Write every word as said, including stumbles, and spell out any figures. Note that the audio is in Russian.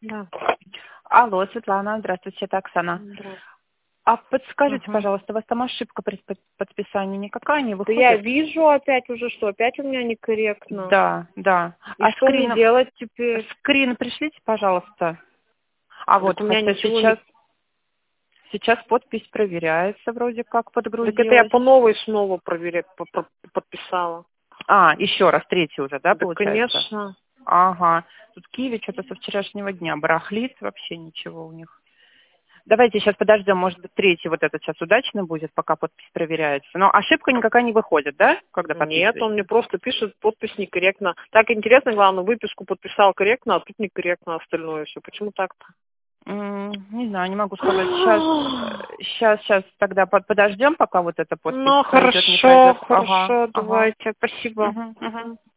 Да. Алло, Светлана, здравствуйте, это Оксана. Здравствуйте. А подскажите, Ага. пожалуйста, у вас там ошибка при под- подписании никакая не Да я выходит? вижу опять уже, что опять у меня некорректно. Да, да. И А что мне скрин, делать теперь? скрин пришлите, пожалуйста. А вот, Так у меня хотя ничего сейчас, не... сейчас подпись проверяется, вроде как Так это я подгрузилась. по новой снова проверя... по- по- подписала. А, еще раз, третий уже, да, Да, получается? конечно. Ага. Тут Киви что-то со вчерашнего дня барахлит, вообще ничего у них. Давайте сейчас подождем, может быть, третий вот этот сейчас удачно будет, пока подпись проверяется. Но ошибка никакая не выходит, да, когда Нет, подписываете? он мне просто пишет, подпись некорректно. Так интересно, главное, выписку подписал корректно, а тут некорректно остальное все. Почему так-то? М, Не знаю, не могу сказать. Сейчас, сейчас, сейчас тогда под- подождем, пока вот эта подпись Ну, пройдет, не хорошо, пройдет. Ага, хорошо, ага. давайте, спасибо. Мгм, мгм. Мгм.